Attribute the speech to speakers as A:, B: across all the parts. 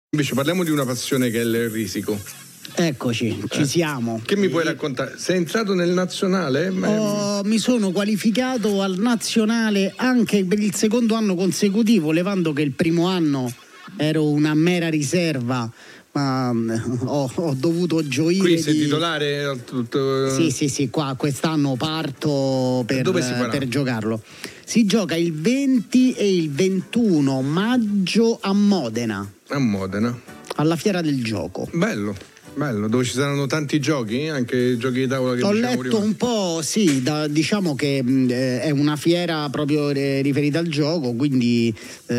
A: Invece parliamo di una passione che è il risico.
B: Eccoci, ci siamo.
A: Che mi puoi raccontare? Sei entrato nel nazionale?
B: Mi sono qualificato al nazionale anche per il secondo anno consecutivo, levando che il primo anno ero una mera riserva, ma ho dovuto gioire.
A: Qui sei titolare?
B: Sì, qua quest'anno parto per giocarlo. Si gioca il 20 e il 21 maggio a Modena.
A: A Modena.
B: Alla Fiera del Gioco.
A: Bello, dove ci saranno tanti giochi, anche giochi di tavola che
B: ho
A: letto
B: prima. Un po', sì, diciamo che è una fiera proprio riferita al gioco, quindi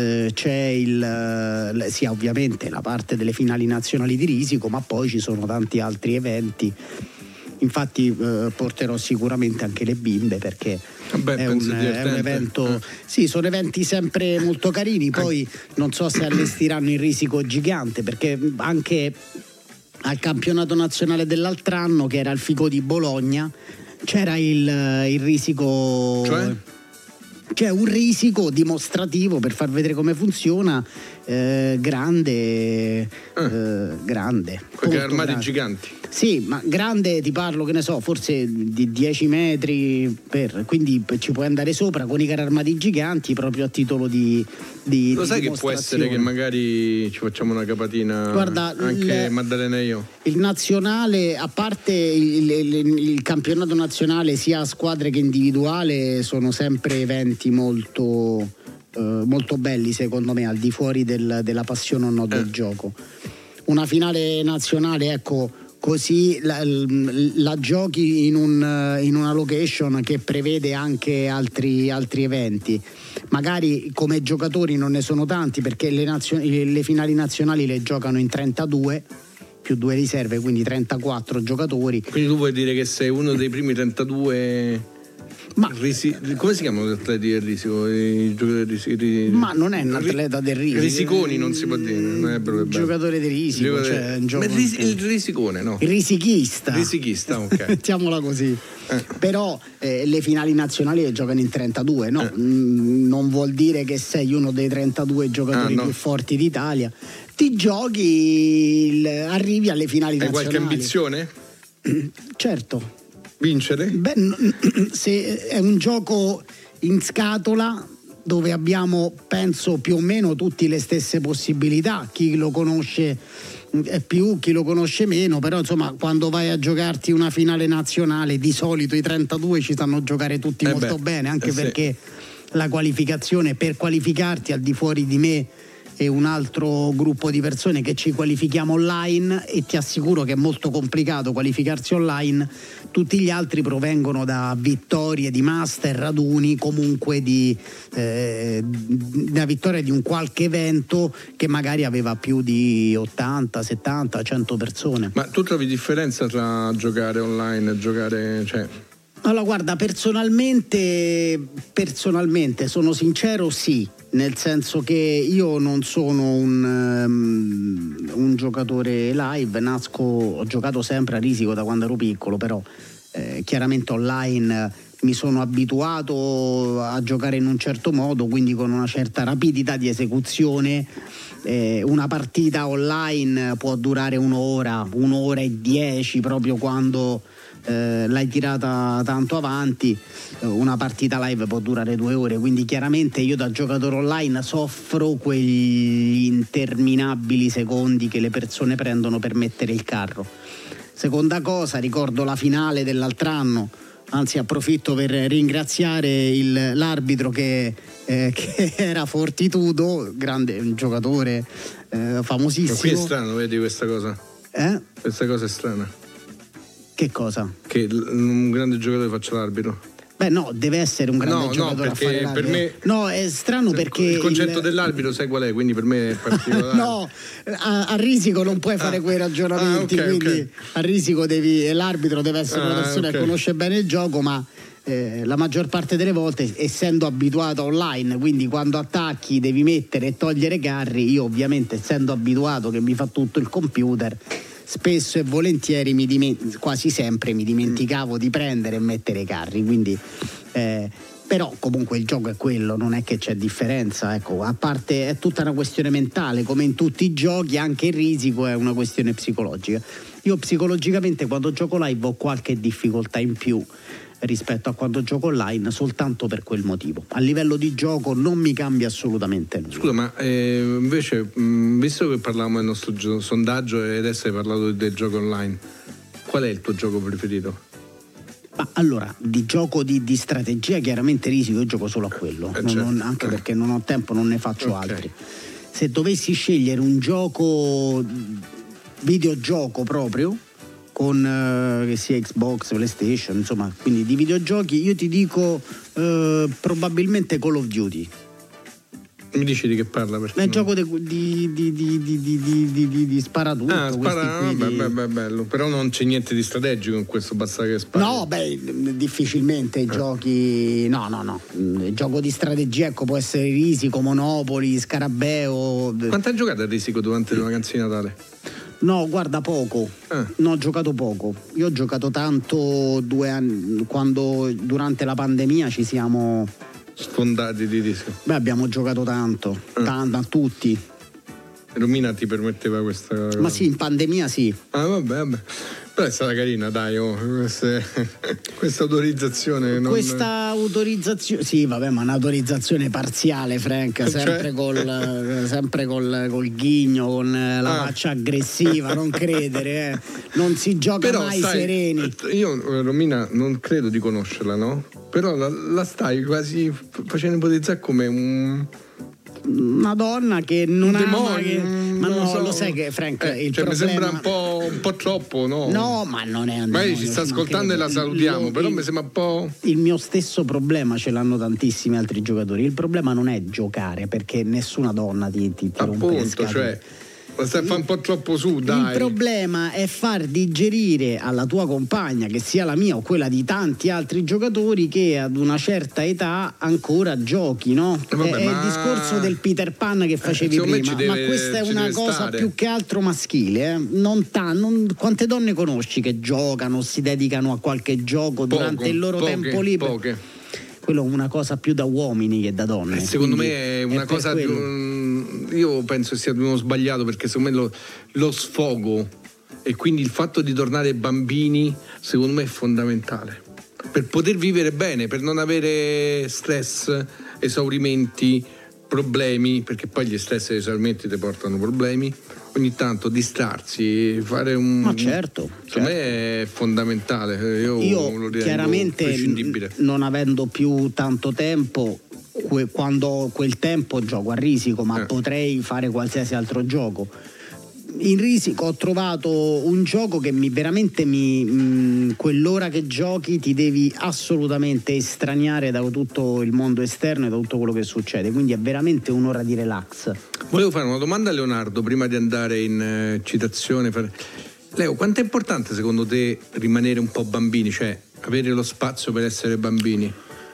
B: c'è sì, ovviamente la parte delle finali nazionali di risico, ma poi ci sono tanti altri eventi. Infatti porterò sicuramente anche le bimbe, perché è un evento. Sì, sono eventi sempre molto carini. Poi non so se allestiranno il risico gigante, perché anche al campionato nazionale dell'altro anno, che era il Fico di Bologna, c'era il risico.
A: Cioè?
B: C'è un risico dimostrativo per far vedere come funziona, grande.
A: Perché armadi giganti.
B: Sì, ma grande, ti parlo, che ne so, forse di 10 metri, quindi ci puoi andare sopra con i carri armati giganti, proprio a titolo di
A: Lo sai che può essere che magari ci facciamo una capatina?
B: Guarda,
A: anche Maddalena e io.
B: Il nazionale, a parte il campionato nazionale sia a squadre che individuale, sono sempre eventi molto belli, secondo me, al di fuori della passione o no del gioco. Una finale nazionale, ecco, così la giochi in una location che prevede anche altri eventi. Magari come giocatori non ne sono tanti, perché le finali nazionali le giocano in 32 più 2 riserve, quindi 34 giocatori.
A: Quindi tu vuoi dire che sei uno dei primi 32? Come si chiamano gli atleti del risico? I giocatori
B: ma non è un atleta del risico.
A: Risiconi non si può dire, non è proprio
B: giocatore del risico, cioè un gioco.
A: Il risicone, no?
B: Il risichista.
A: Risichista, ok.
B: Mettiamola così. Però le finali nazionali le giocano in 32, no? Non vuol dire che sei uno dei 32 giocatori più forti d'Italia. Ti giochi, arrivi alle finali nazionali.
A: Hai qualche ambizione?
B: Certo.
A: Vincere?
B: Beh, se è un gioco in scatola dove abbiamo, penso, più o meno tutti le stesse possibilità, chi lo conosce più, chi lo conosce meno, però insomma quando vai a giocarti una finale nazionale di solito i 32 ci sanno giocare tutti molto bene, anche perché la qualificazione, per qualificarti al di fuori di me e un altro gruppo di persone che ci qualifichiamo online, e ti assicuro che è molto complicato qualificarsi online, tutti gli altri provengono da vittorie di master, raduni, comunque da vittoria di un qualche evento che magari aveva più di 80, 70, 100 persone.
A: Ma tu trovi differenza tra giocare online e giocare, cioè?
B: Allora guarda, personalmente sono sincero, sì, nel senso che io non sono un giocatore live, ho giocato sempre a risico da quando ero piccolo, però chiaramente online mi sono abituato a giocare in un certo modo, quindi con una certa rapidità di esecuzione. Una partita online può durare un'ora e 10, proprio quando l'hai tirata tanto avanti. Una partita live può durare 2 ore, quindi chiaramente io da giocatore online soffro quegli interminabili secondi che le persone prendono per mettere il carro. Seconda cosa, ricordo la finale dell'altro anno, anzi approfitto per ringraziare l'arbitro che era Fortitudo, un giocatore famosissimo.
A: Ma qui è strano, vedi questa cosa? Questa cosa è strana.
B: Che cosa?
A: Che un grande giocatore faccia l'arbitro.
B: Beh no, deve essere un grande giocatore a fare l'arbitro. Per me, no, è strano perché
A: il concetto dell'arbitro sai qual è, quindi per me è particolare.
B: No, a risico non puoi fare quei ragionamenti, quindi a risico l'arbitro deve essere una persona che conosce bene il gioco, ma la maggior parte delle volte, essendo abituato online, quindi quando attacchi devi mettere e togliere carri, io ovviamente essendo abituato che mi fa tutto il computer, spesso e volentieri quasi sempre mi dimenticavo di prendere e mettere i carri, quindi Però comunque il gioco è quello, non è che c'è differenza, ecco, a parte è tutta una questione mentale, come in tutti i giochi anche il risico è una questione psicologica. Io psicologicamente quando gioco live ho qualche difficoltà in più rispetto a quando gioco online, soltanto per quel motivo. A livello di gioco non mi cambia assolutamente nulla.
A: Scusa, ma invece visto che parlavamo del nostro sondaggio e adesso hai parlato del gioco online, qual è il tuo gioco preferito?
B: Ma allora, di gioco di strategia chiaramente risico, io gioco solo a quello, anche perché non ho tempo, non ne faccio altri. Se dovessi scegliere un gioco, videogioco proprio, con che sia Xbox, PlayStation, insomma, quindi di videogiochi, io ti dico probabilmente Call of Duty.
A: Mi dici di che parla?
B: È un gioco di sparatutto.
A: Bello. Però non c'è niente di strategico in questo, basta che spari.
B: No, difficilmente giochi. No. Il gioco di strategia, ecco, può essere Risico, Monopoli, Scarabeo.
A: Quanto hai giocato a Risico durante le vacanze di Natale?
B: No, guarda, poco. No, ho giocato poco. Io ho giocato tanto 2 anni, quando durante la pandemia ci siamo
A: sfondati di Risico.
B: Abbiamo giocato tanto, a tutti.
A: Romina ti permetteva questa?
B: Ma sì, in pandemia sì.
A: Vabbè. Però è stata carina, dai, questa autorizzazione.
B: Questa autorizzazione, sì, vabbè, ma un'autorizzazione parziale, Frank, sempre col ghigno, con la faccia aggressiva, non credere, non si gioca però, mai sereni.
A: Io, Romina, non credo di conoscerla, no? Però la stai quasi facendo ipotizzare come
B: una donna che non
A: ama
B: ma no, so. Lo sai che Frank il
A: cioè
B: problema...
A: mi sembra un po' troppo, no?
B: No, ma non è
A: magari ci sta ascoltando e la salutiamo, però mi sembra un po'.
B: Il mio stesso problema ce l'hanno tantissimi altri giocatori. Il problema non è giocare, perché nessuna donna ti rompe le scatole.
A: Cioè ma stai a fare un po' troppo su, dai.
B: Il problema è far digerire alla tua compagna, che sia la mia o quella di tanti altri giocatori, che ad una certa età ancora giochi, no? Vabbè, è il discorso del Peter Pan che facevi prima, ma questa è una cosa più che altro maschile, quante donne conosci che giocano, si dedicano a qualche gioco durante il loro tempo libero?
A: Poche.
B: Quello è una cosa più da uomini che da donne.
A: Secondo me è una cosa io penso sia uno sbagliato, perché secondo me lo sfogo e quindi il fatto di tornare bambini secondo me è fondamentale per poter vivere bene, per non avere stress, esaurimenti, problemi, perché poi gli stress e gli esaurimenti ti portano problemi. Ogni tanto distrarsi, fare
B: ma certo.
A: Secondo me è fondamentale. Io lo ritengo
B: chiaramente
A: prescindibile.
B: Non avendo più tanto tempo, quando ho quel tempo gioco a Risico, ma potrei fare qualsiasi altro gioco. In Risico ho trovato un gioco che veramente quell'ora che giochi ti devi assolutamente estraniare da tutto il mondo esterno e da tutto quello che succede, quindi è veramente un'ora di relax.
A: Volevo fare una domanda a Leonardo prima di andare in citazione. Leo, quanto è importante secondo te rimanere un po' bambini, cioè avere lo spazio per essere bambini?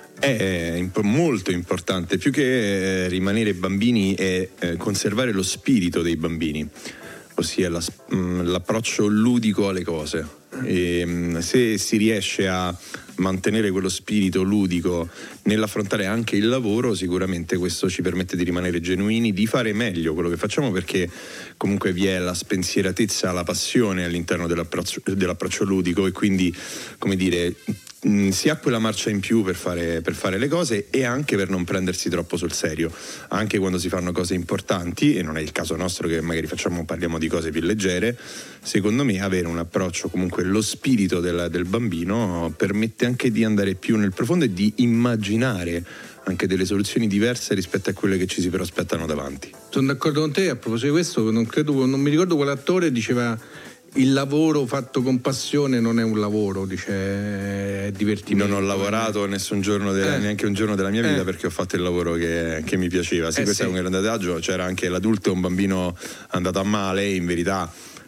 C: È molto importante, più che rimanere bambini è conservare lo spirito dei bambini, ossia l'approccio ludico alle cose. E se si riesce a mantenere quello spirito ludico nell'affrontare anche il lavoro, sicuramente questo ci permette di rimanere genuini, di fare meglio quello che facciamo, perché comunque vi è la spensieratezza, la passione all'interno dell'approccio ludico, e quindi, come dire, si ha quella marcia in più per fare le cose, e anche per non prendersi troppo sul serio, anche quando si fanno cose importanti, e non è il caso nostro che magari parliamo di cose più leggere. Secondo me avere un approccio, comunque lo spirito del bambino, permette anche di andare più nel profondo e di immaginare anche delle soluzioni diverse rispetto a quelle che ci si prospettano davanti.
A: Sono d'accordo con te. A proposito di questo, non mi ricordo quell'attore diceva: il lavoro fatto con passione non è un lavoro, dice, è divertimento.
C: Non ho lavorato nessun giorno neanche un giorno della mia vita, perché ho fatto il lavoro che mi piaceva. Questo è un grande adagio. C'era anche l'adulto e un bambino andato a male, in verità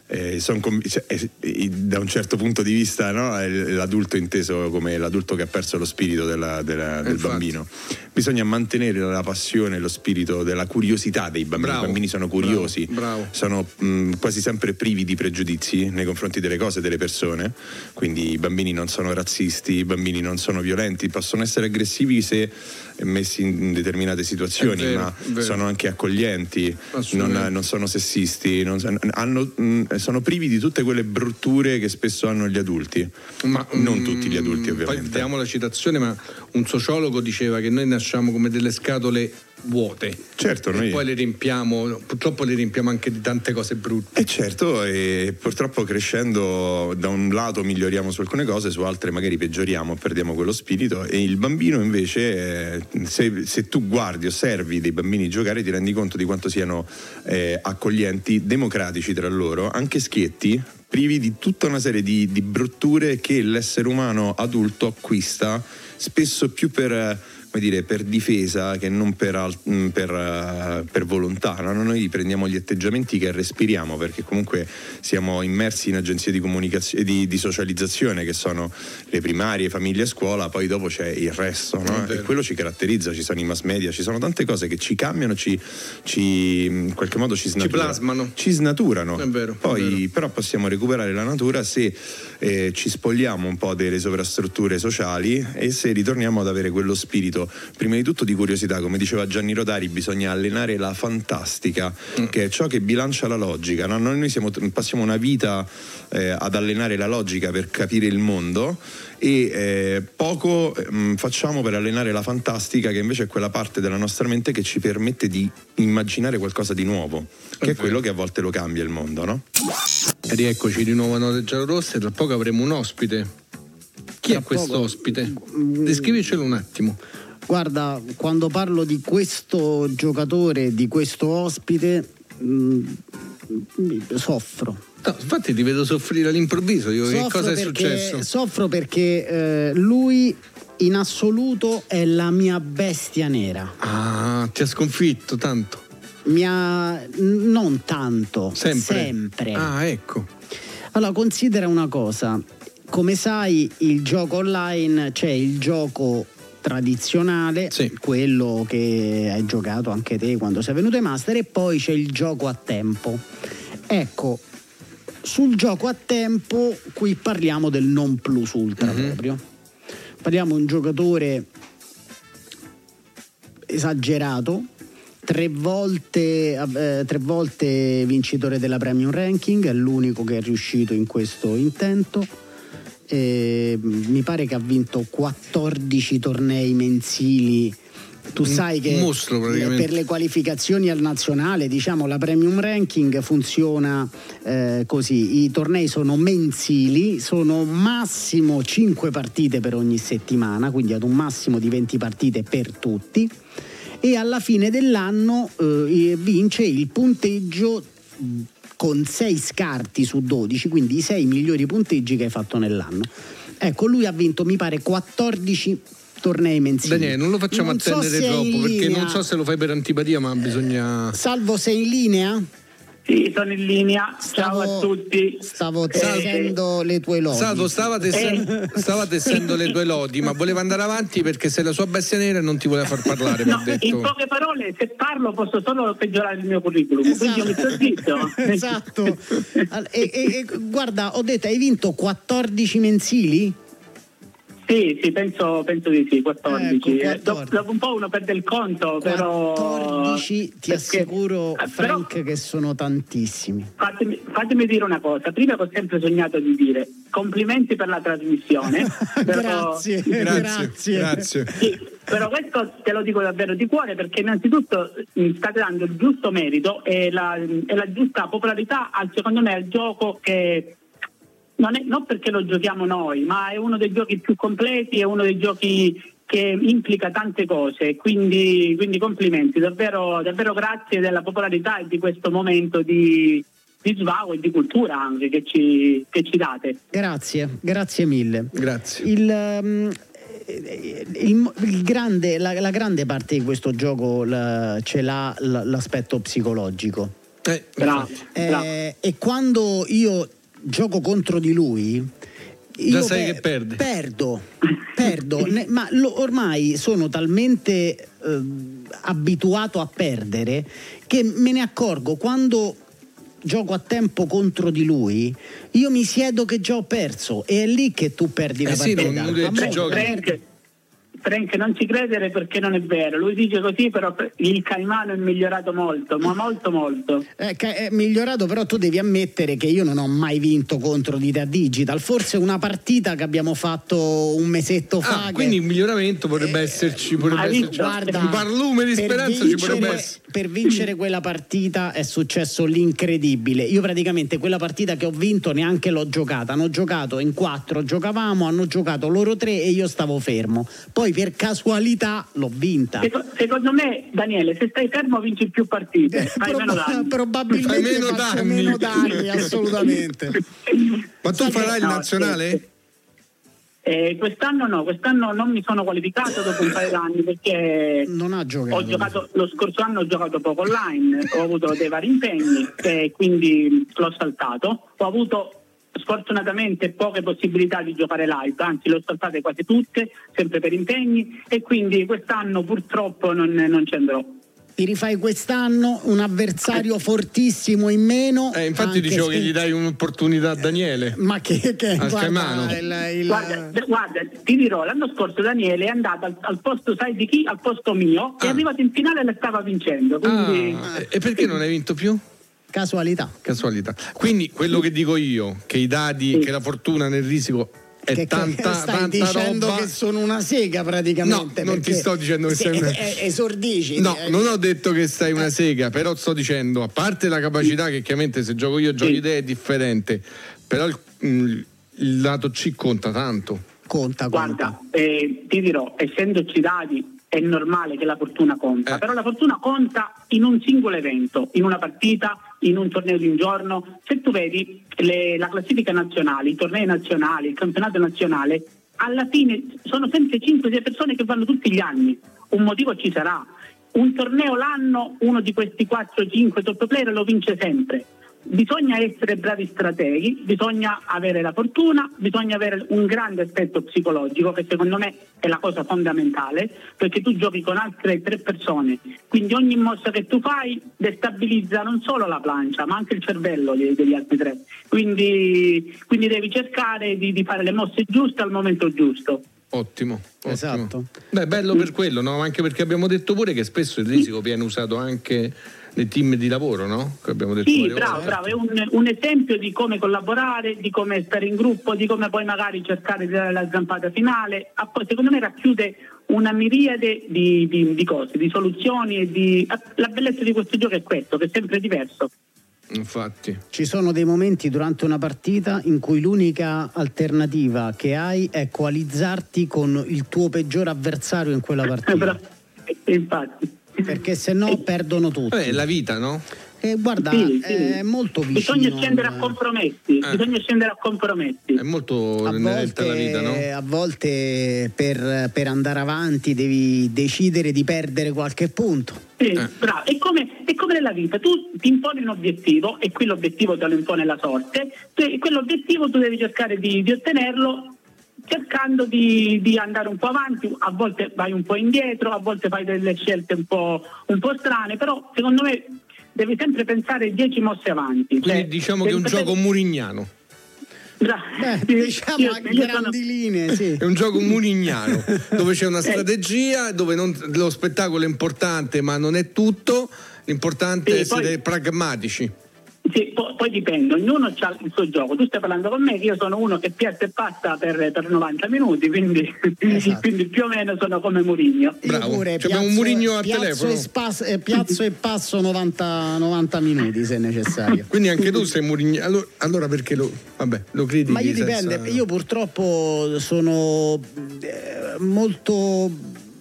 C: da un certo punto di vista, no? L'adulto inteso come l'adulto che ha perso lo spirito del bambino. Bisogna mantenere la passione, lo spirito della curiosità dei bambini. I bambini sono curiosi, sono quasi sempre privi di pregiudizi nei confronti delle cose e delle persone, quindi i bambini non sono razzisti, i bambini non sono violenti, possono essere aggressivi se messi in determinate situazioni, ma sono anche accoglienti, non sono sessisti, sono privi di tutte quelle brutture che spesso hanno gli adulti, ma non tutti gli adulti ovviamente.
A: Poi diamo la citazione, ma un sociologo diceva che noi nasciamo come delle scatole vuote,
C: certo, noi
A: poi purtroppo le riempiamo anche di tante cose brutte,
C: certo, e purtroppo crescendo da un lato miglioriamo su alcune cose, su altre magari peggioriamo, perdiamo quello spirito. E il bambino invece, se tu guardi, osservi dei bambini giocare, ti rendi conto di quanto siano accoglienti, democratici tra loro, anche schietti, privi di tutta una serie di brutture che l'essere umano adulto acquista spesso più per difesa che non per volontà, no? Noi prendiamo gli atteggiamenti che respiriamo, perché comunque siamo immersi in agenzie di comunicazione, di socializzazione, che sono le primarie, famiglia e scuola, poi dopo c'è il resto, no? E quello ci caratterizza, ci sono i mass media, ci sono tante cose che ci cambiano, in qualche modo ci
A: plasmano,
C: ci snaturano.
A: È vero,
C: poi però possiamo recuperare la natura se ci spogliamo un po' delle sovrastrutture sociali e se ritorniamo ad avere quello spirito, prima di tutto di curiosità. Come diceva Gianni Rodari, bisogna allenare la fantastica, che è ciò che bilancia la logica, no? Noi passiamo una vita ad allenare la logica per capire il mondo e poco facciamo per allenare la fantastica, che invece è quella parte della nostra mente che ci permette di immaginare qualcosa di nuovo, che è quello che a volte lo cambia il mondo, no?
A: E rieccoci di nuovo a Note Giallorosse. Tra poco avremo un ospite. Chi è questo ospite? Descrivicelo un attimo.
B: Guarda, quando parlo di questo giocatore, di questo ospite, soffro.
A: No, infatti ti vedo soffrire all'improvviso. Che cosa è successo?
B: Soffro perché lui in assoluto è la mia bestia nera.
A: Ah, ti ha sconfitto tanto?
B: Non tanto.
A: Sempre. Ah, ecco.
B: Allora, considera una cosa. Come sai, il gioco online, c'è il gioco tradizionale,
A: sì,
B: quello che hai giocato anche te quando sei venuto ai Master, e poi c'è il gioco a tempo. Ecco, sul gioco a tempo qui parliamo del non plus ultra, proprio. Parliamo di un giocatore esagerato, 3 volte vincitore della Premium Ranking, è l'unico che è riuscito in questo intento. Mi pare che ha vinto 14 tornei mensili. Tu sai che
A: mostro,
B: per le qualificazioni al nazionale, diciamo, la Premium Ranking funziona così: i tornei sono mensili, sono massimo 5 partite per ogni settimana, quindi ad un massimo di 20 partite per tutti, e alla fine dell'anno vince il punteggio con 6 scarti su 12, quindi i 6 migliori punteggi che hai fatto nell'anno. Ecco, lui ha vinto, mi pare, 14 tornei mensili.
A: Daniele, non lo facciamo attendere troppo, perché non so se lo fai per antipatia, ma bisogna...
B: Salvo, sei in linea?
D: Sì, sono in linea. Ciao a tutti.
B: Stavo tessendo le tue lodi.
A: Salvo, stava tessendo le tue lodi, ma voleva andare avanti perché sei la sua bestia nera e non ti voleva far parlare.
D: No, in poche parole, se parlo posso solo peggiorare il mio curriculum, quindi io mi sto zitto.
B: Esatto. E guarda, ho detto, hai vinto 14 mensili?
D: Sì, penso di sì, 14. Ecco, dopo un po' uno perde il conto,
B: 14,
D: però...
B: 14, ti assicuro, Frank, che sono tantissimi.
D: Fatemi dire una cosa. Prima ho sempre sognato di dire complimenti per la trasmissione. Però...
B: Grazie.
D: Sì, però questo te lo dico davvero di cuore, perché innanzitutto state dando il giusto merito e la giusta popolarità secondo me al gioco che... Non perché lo giochiamo noi, ma è uno dei giochi più completi, è uno dei giochi che implica tante cose, quindi complimenti, davvero grazie della popolarità e di questo momento di svago e di cultura anche che ci date.
B: Grazie mille.
A: Grazie.
B: La grande parte di questo gioco ce l'ha l'aspetto psicologico.
D: Bravo.
B: E quando io gioco contro di lui,
A: già sai che perde.
B: Perdo. Ma ormai sono talmente abituato a perdere che me ne accorgo quando gioco a tempo contro di lui, io mi siedo che già ho perso, e è lì che tu perdi la partita.
D: Frank, non ci credere, perché non è vero. Lui dice così, però il Caimano è migliorato molto, ma molto.
B: È migliorato, però tu devi ammettere che io non ho mai vinto contro di te a Digital. Forse una partita che abbiamo fatto un mesetto fa.
A: Quindi il miglioramento potrebbe esserci.
B: Guarda,
A: un barlume di speranza ci potrebbe essere.
B: Per vincere quella partita è successo l'incredibile. Io praticamente quella partita che ho vinto neanche l'ho giocata. Hanno giocato in 4, giocavamo, hanno giocato loro 3 e io stavo fermo. Poi per casualità l'ho vinta.
D: Secondo me, Daniele, se stai fermo vinci più partite, fai meno danni.
B: Probabilmente faccio meno danni, assolutamente.
A: Ma tu farai il nazionale?
D: Quest'anno no, quest'anno non mi sono qualificato dopo un paio d'anni, perché
B: non ha giocato.
D: Lo scorso anno ho giocato poco online, ho avuto dei vari impegni e quindi l'ho saltato. Ho avuto sfortunatamente poche possibilità di giocare live, anzi l'ho saltate quasi tutte, sempre per impegni, e quindi quest'anno purtroppo non ci andrò.
B: Ti rifai quest'anno un avversario fortissimo in meno.
A: Infatti dicevo che gli dai un'opportunità a Daniele.
B: Ma che
A: al Caimano.
D: Guarda, ti dirò, l'anno scorso Daniele è andato al posto, sai di chi? Al posto mio, è arrivato in finale e la stava vincendo. Quindi...
A: E perché non hai vinto più?
B: Casualità.
A: Quindi quello che dico io, che i dadi, che la fortuna nel risico è tanta
B: dicendo
A: roba.
B: Che sono una sega praticamente.
A: No, non ti sto dicendo che sei una
B: esordisci.
A: No, non ho detto che sei una sega, però sto dicendo, a parte la capacità che chiaramente se gioco io giochi te è differente, però il lato C conta tanto.
B: Conta.
D: Guarda, ti dirò, essendoci dadi, è normale che la fortuna conta, però la fortuna conta in un singolo evento, in una partita, in un torneo di un giorno. Se tu vedi la classifica nazionale, i tornei nazionali, il campionato nazionale, alla fine sono sempre 5-6 persone che vanno tutti gli anni. Un motivo ci sarà. Un torneo l'anno, uno di questi 4-5 top player lo vince sempre. Bisogna essere bravi strateghi, bisogna avere la fortuna, bisogna avere un grande aspetto psicologico, che secondo me è la cosa fondamentale, perché tu giochi con altre 3 persone, quindi ogni mossa che tu fai destabilizza non solo la plancia ma anche il cervello degli altri 3, quindi devi cercare di fare le mosse giuste al momento giusto.
A: Ottimo.
B: Esatto.
A: Beh, bello per quello, no? Anche perché abbiamo detto pure che spesso il risico viene usato anche nei team di lavoro, no? Che abbiamo detto
D: bravo, è un esempio di come collaborare, di come stare in gruppo, di come poi magari cercare di dare la zampata finale. Secondo me racchiude una miriade di cose, di soluzioni, e la bellezza di questo gioco è questo, che è sempre diverso.
A: Infatti
B: ci sono dei momenti durante una partita in cui l'unica alternativa che hai è coalizzarti con il tuo peggior avversario in quella partita.
D: Infatti,
B: perché se no perdono tutti.
A: È la vita, no?
B: Guarda, è molto vicino.
D: Bisogna scendere a compromessi.
A: È molto inerente alla vita, no?
B: A volte per andare avanti devi decidere di perdere qualche punto.
D: Bravo. È come nella vita, tu ti imponi un obiettivo e qui l'obiettivo te lo impone la sorte, quell'obiettivo tu devi cercare di ottenerlo cercando di andare un po' avanti, a volte vai un po' indietro, a volte fai delle scelte un po' strane, però secondo me devi sempre pensare 10 mosse avanti.
A: Quindi diciamo che è un gioco murignano.
B: Diciamo a grandi linee, sì.
A: È un gioco murignano dove c'è una strategia, dove lo spettacolo è importante ma non è tutto, l'importante è essere pragmatici.
D: Sì, poi dipende, ognuno ha il suo gioco. Tu stai parlando con me che io sono uno che piazza e passa per 90 minuti, quindi,
B: esatto.
D: Quindi più o meno sono come Mourinho.
A: Bravo, abbiamo un Mourinho a telefono.
B: Piazzo e passo 90 minuti se necessario.
A: Quindi anche tu sei Mourinho. Allora perché lo critichi?
B: Ma io dipende, io purtroppo sono molto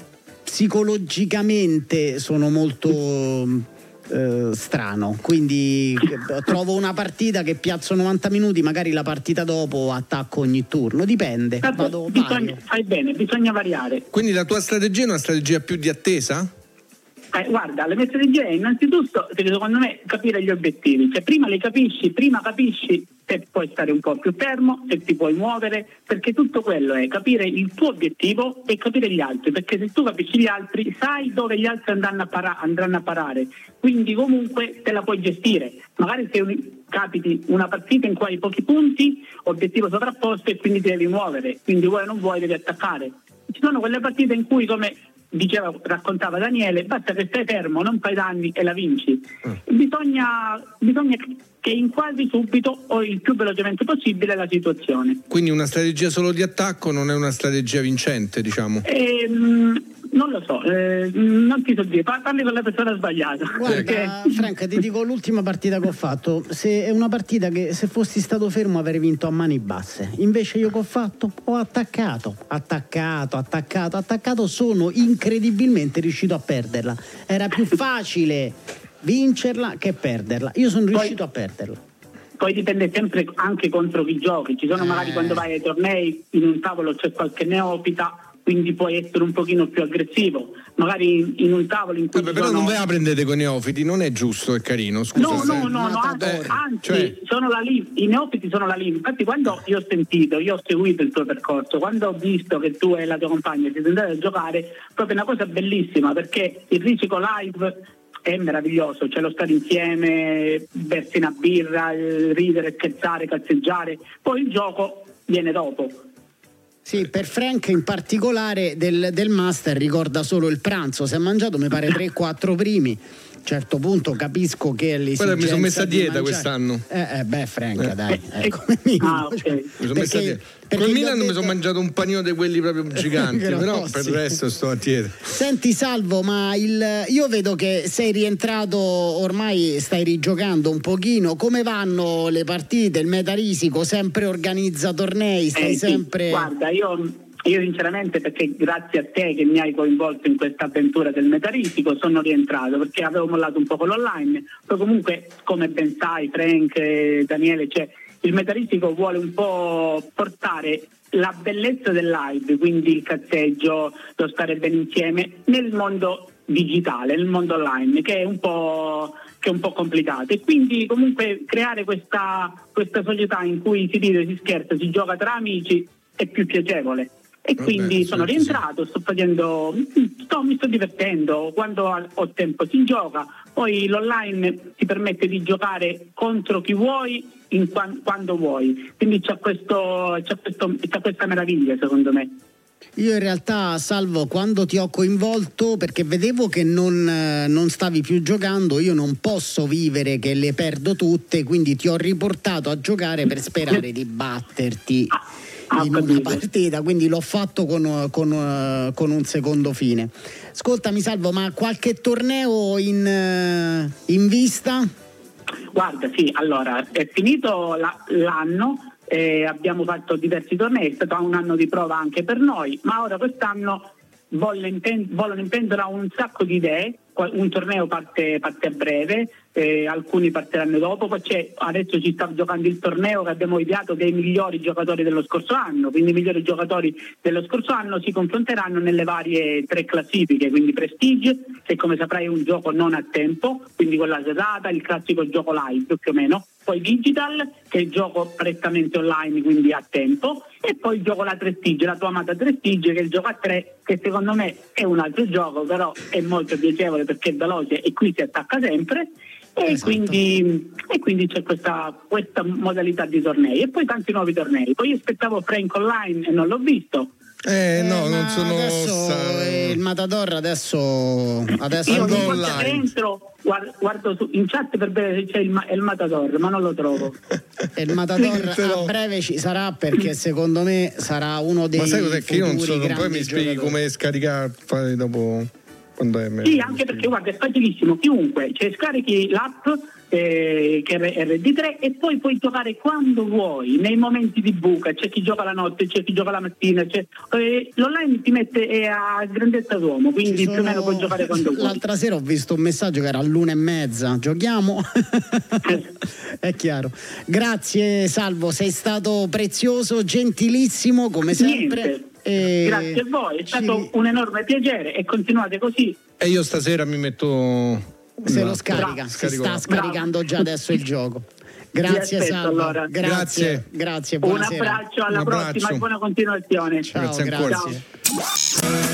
B: psicologicamente sono molto strano, quindi trovo una partita che piazzo 90 minuti, magari la partita dopo attacco ogni turno, dipende.
D: Fai bene, bisogna variare.
A: Quindi la tua strategia è una strategia più di attesa?
D: Guarda, le strategie innanzitutto secondo me capire gli obiettivi, cioè prima capisci se puoi stare un po' più fermo, se ti puoi muovere, perché tutto quello è capire il tuo obiettivo e capire gli altri, perché se tu capisci gli altri sai dove gli altri andranno a parare, quindi comunque te la puoi gestire. Magari se capiti una partita in cui hai pochi punti, obiettivo sovrapposto, e quindi ti devi muovere, quindi vuoi o non vuoi devi attaccare. Ci sono quelle partite in cui, come raccontava Daniele, basta che stai fermo, non fai danni e la vinci. Bisogna che inquadri subito o il più velocemente possibile la situazione.
A: Quindi una strategia solo di attacco non è una strategia vincente, diciamo?
D: Non lo so, non ti so dire, parli con la persona sbagliata.
B: Guarda, Franca, ti dico l'ultima partita che ho fatto, se è una partita che se fossi stato fermo avrei vinto a mani basse, invece io che ho fatto? Ho attaccato, sono incredibilmente riuscito a perderla, era più facile vincerla che perderla, io sono riuscito a perderla.
D: Poi dipende sempre anche contro chi giochi, ci sono magari quando vai ai tornei in un tavolo c'è qualche neofita, quindi puoi essere un pochino più aggressivo, magari in un tavolo in cui
A: però non ve la prendete con i neofiti, non è giusto e carino, scusa.
D: No, anzi, sono la lì, i neofiti sono la lì. Infatti quando io ho seguito il tuo percorso, quando ho visto che tu e la tua compagna siete andati a giocare, proprio una cosa bellissima, perché il Risico Live è meraviglioso, cioè lo stare insieme, bersi una birra, ridere, scherzare, cazzeggiare, poi il gioco viene dopo.
B: Sì, per Frank in particolare del Master ricorda solo il pranzo, si è mangiato mi pare 3-4 primi. A un certo punto capisco che
A: l'esigenza mi sono messa a dieta quest'anno.
B: Franca, dai, come minimo.
D: Okay.
A: Mi sono messa a dieta. Col Milan mi sono mangiato un panino di quelli proprio giganti, però per il resto sto a dieta.
B: Senti Salvo, ma io vedo che sei rientrato, ormai stai rigiocando un pochino, come vanno le partite? Il Metarisico sempre organizza tornei, stai sempre...
D: Sì. Guarda, io sinceramente, perché grazie a te che mi hai coinvolto in questa avventura del Metarisico, sono rientrato perché avevo mollato un po' con l'online, poi comunque come ben sai Frank e Daniele, il Metarisico vuole un po' portare la bellezza del live, quindi il cazzeggio, lo stare bene insieme nel mondo digitale, nel mondo online, che è un po' complicato, e quindi comunque creare questa società in cui si ride, si scherza, si gioca tra amici è più piacevole. E quindi sono rientrato, mi sto divertendo, quando ho tempo si gioca, poi l'online ti permette di giocare contro chi vuoi, quando vuoi, quindi c'è questa meraviglia secondo me.
B: Io in realtà, Salvo, quando ti ho coinvolto, perché vedevo che non stavi più giocando, io non posso vivere che le perdo tutte, quindi ti ho riportato a giocare per sperare di batterti in una partita, quindi l'ho fatto con un secondo fine. Ascoltami Salvo, ma qualche torneo in vista?
D: Guarda, sì, allora è finito l'anno, abbiamo fatto diversi tornei, è stato un anno di prova anche per noi, ma ora quest'anno vogliono imprendere un sacco di idee. Un torneo parte a breve, alcuni partiranno dopo, poi adesso ci sta giocando il torneo che abbiamo ideato dei migliori giocatori dello scorso anno, quindi i migliori giocatori dello scorso anno si confronteranno nelle varie 3 classifiche, quindi Prestige, che come saprai è un gioco non a tempo, quindi con la serata, il classico gioco live più o meno, poi Digital, che è il gioco prettamente online, quindi a tempo, e poi il gioco la Prestige, la tua amata Prestige, che è il gioco a 3, che secondo me è un altro gioco, però è molto piacevole perché è veloce e qui si attacca sempre, e esatto. quindi c'è questa modalità di tornei, e poi tanti nuovi tornei. Poi io aspettavo Frank Online e non l'ho visto.
A: Non sono
B: adesso il Matador adesso
D: io ogni volta che entro guardo in chat per vedere se c'è il Matador, ma non lo trovo.
B: Il Matador a breve ci sarà, perché secondo me sarà uno dei, ma sai cos'è, che io non so,
A: poi mi spieghi come scaricare, fare dopo quando è
D: sì, anche perché guarda, è facilissimo, chiunque scarichi l'app che è RD3 e poi puoi giocare quando vuoi, nei momenti di buca, c'è chi gioca la notte, c'è chi gioca la mattina, l'online ti mette a grandezza d'uomo, quindi più o meno puoi giocare quando vuoi.
B: L'altra sera ho visto un messaggio che era all'1:30, giochiamo? È chiaro. Grazie Salvo, sei stato prezioso, gentilissimo come sempre.
D: Niente. Grazie a voi, è stato un enorme piacere e continuate così.
A: E io stasera mi metto...
B: Se lo scarica, si sta scaricando già adesso il gioco. Grazie Salvo.
D: Allora.
B: Grazie.
D: Un abbraccio, alla prossima e buona continuazione.
B: Ciao,
A: grazie.
B: grazie.